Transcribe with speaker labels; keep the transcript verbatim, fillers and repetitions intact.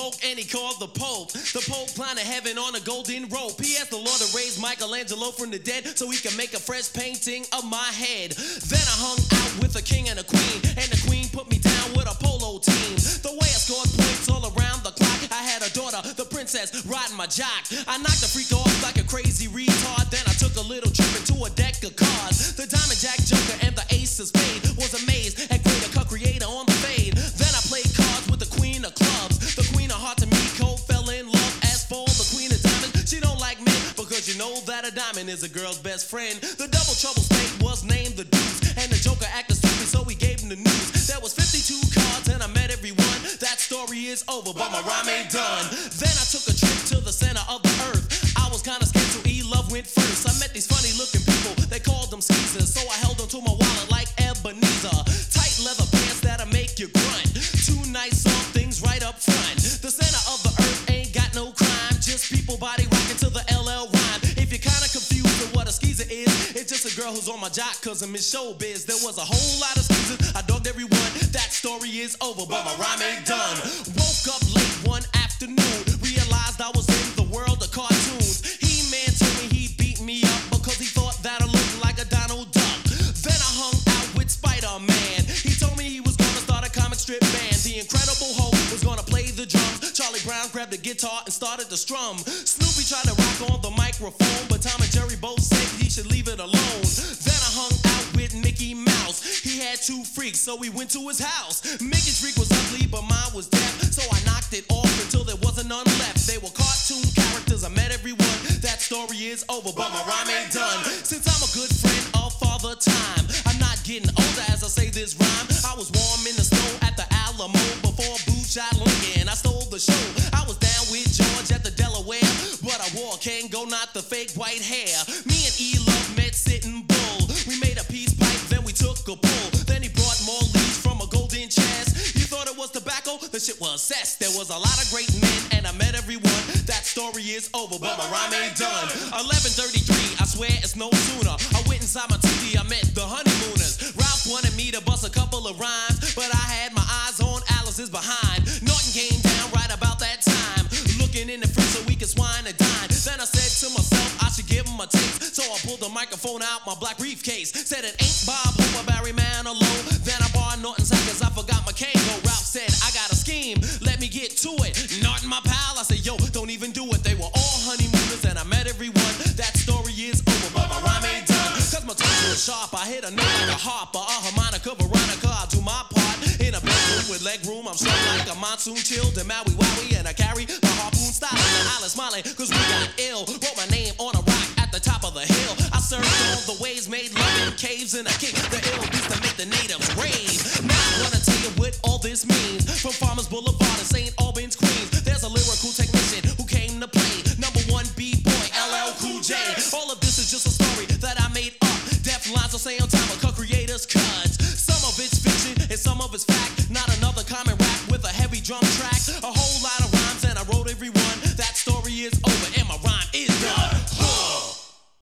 Speaker 1: spoke and he called the Pope. The Pope planted heaven on a golden rope. He asked the Lord to raise Michelangelo from the dead so he can make a fresh painting of my head. Then I hung out with a king and a queen, and the queen put me down with a polo team. The way I scored points all around the clock, I had a daughter, the princess, riding my jock. I knocked the freak off like a crazy retard. Then I took a little trip into a deck of cards. The Diamond Jack Joker and the Ace of Spades was amazed at greater cut creator on the fade. Then I played cards with the queen of clubs. The queen of hearts and me cold fell in love. As for the queen of diamonds, she don't like men because you know that a diamond is a girl's best friend. The double trouble spade was named the Deuce, and the Joker acted stupid, so we gave him the news. There was fifty-two cards and I met everyone. That story is over, but my rhyme ain't done. Then I took a trip to the center of the earth. I was kinda scared, so E-Love went first. I met these funny looking people, they called them skeezers, so I held onto my wallet like Ebenezer. Tight leather pants that'll make you grunt. Two nice soft things right up front. The center of the earth ain't got no crime, just people body rocking to the L L rhyme. If you're kinda confused with what a skeezer is, it's just a girl who's on my jock cause I'm in showbiz. There was a whole lot of skeezers, I dogged everyone. That story is over, but my rhyme ain't done. Woke up late one afternoon, realized I was in the world of cartoons. He-Man told me he beat me up because he thought that I looked like a Donald Duck. Then I hung out with Spider-Man. He told me he was gonna start a comic strip band. The Incredible Hulk was gonna play the drums. Charlie Brown grabbed the guitar and started to strum. Snoopy tried to rock on the microphone, but Tom and Jerry both said he should leave it alone. Then I hung out with Mickey Mouse. He had two freaks, so we went to his house. Mickey's freak was ugly, but mine was deaf, so I knocked it off until there wasn't none left. They were cartoon characters, I met everyone. That story is over, but my rhyme ain't done. Since I'm a good friend of Father Time, I'm not getting older as I say this rhyme. I was warm in the snow at the Alamo before Boo shot Lincoln. I stole the show. I was down with George at the Delaware, but I wore Kango, not the fake white hair. Me and E-Love met Sitting Bull. We made a peace pipe, then we took a pull. Then he brought more leaves from a golden chest. You thought it was tobacco? The shit was cess. There was a lot of great men, and I met everyone. That story is over, but my rhyme ain't done. eleven thirty-three, I swear it's no sooner. I went inside my T V, I met the honeymooners. Ralph wanted me to bust a couple of rhymes, but I had my eyes on Alice's behind. Norton came down right about that time, looking in the fridge so we could swine and dine. Then I said to myself, I should give him a taste, so I pulled the microphone out my black briefcase. Said it ain't Bob Hope or Barry Manilow. Then I borrowed Norton's hat cause I forgot my Kango. Ralph said, I got a scheme, let me get to it. Norton, my pal, I said, yo, don't even do it. They were all honeymooners and I met everyone. That story is over, but my rhyme ain't done. Cause my tongue was sharp, I hit a note like a harp, a harmonica, Veronica. I do my part in a bedroom with leg room. I'm strung like a monsoon chilled and Maui Wowie, and I carry my harpoon style and the island smiling cause we got ill. Wrote my name on a rock at the top of the hill. I surfed all the waves, made love in caves, and I kicked the ill beats to make the natives rave. Now I wanna tell you what all this means. From Farmers Boulevard in Saint Albans, Queens, there's a lyrical technician who came to play number one B-boy, L L Cool J. All of this is just a story that I made up. Deaf lines will say on time, but creators cuts. Some of it's fiction and some of it's fact. Not another common rap with a heavy drum track. A